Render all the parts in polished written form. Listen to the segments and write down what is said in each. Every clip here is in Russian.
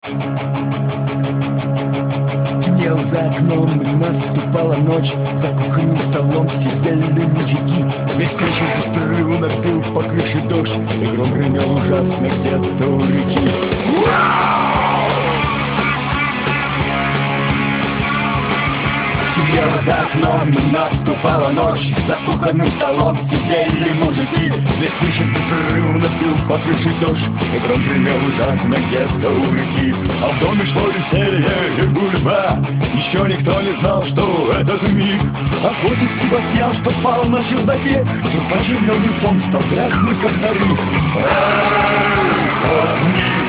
Темнело за окном, и наступала ночь. За кухонным столом сидели мужики. Весь вечер беспрерывно бил по крыше дождь, и гром гремел ужасно где-то у реки. Темнело за окном, и наступала ночь. За кухонным столом сидели мужики. Весь вечер беспрерывно бил по крыше дождь, и гром гремел ужасно где-то у реки. А в доме шло веселье и гульба. Еще никто не знал, что этот миг охотник Себастьян, что спал на чердаке, вдруг оживленный сон стал грязный, как старик. Охотник,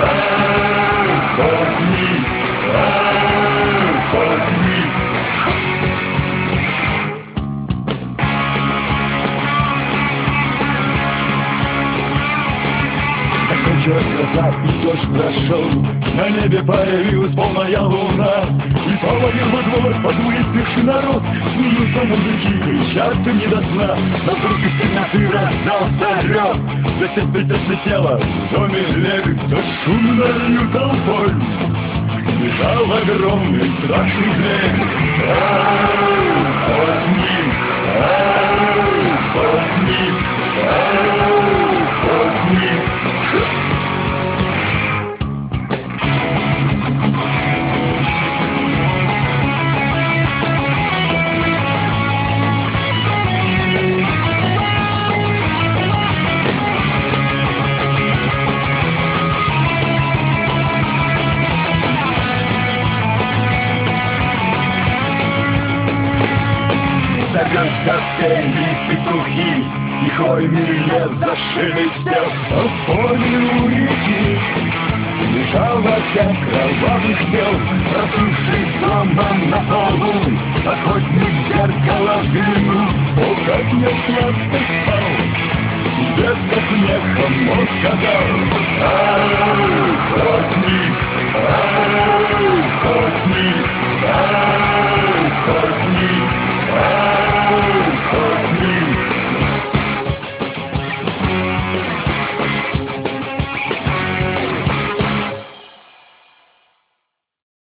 охотник, охотник. Закончилась гроза, и дождь прошел. На небе появилась полная луна, и повалил во двор подвыпивший народ. Смеются мужики, кричат им не до сна. Но вдруг из темноты раздался рев. Засептить отлетело в доме Леви. Да шумною толпой бежал огромный страшный зверь. Охотник, охотник, охотник. Запели петухи, и хвойный лес зашелестел. А в поле у реки лежал опять кровавый тел. Проснувшись дома на полу, охотник в зеркало взглянул. О, как я сладко спал! Себе со смехом он сказал: охотник,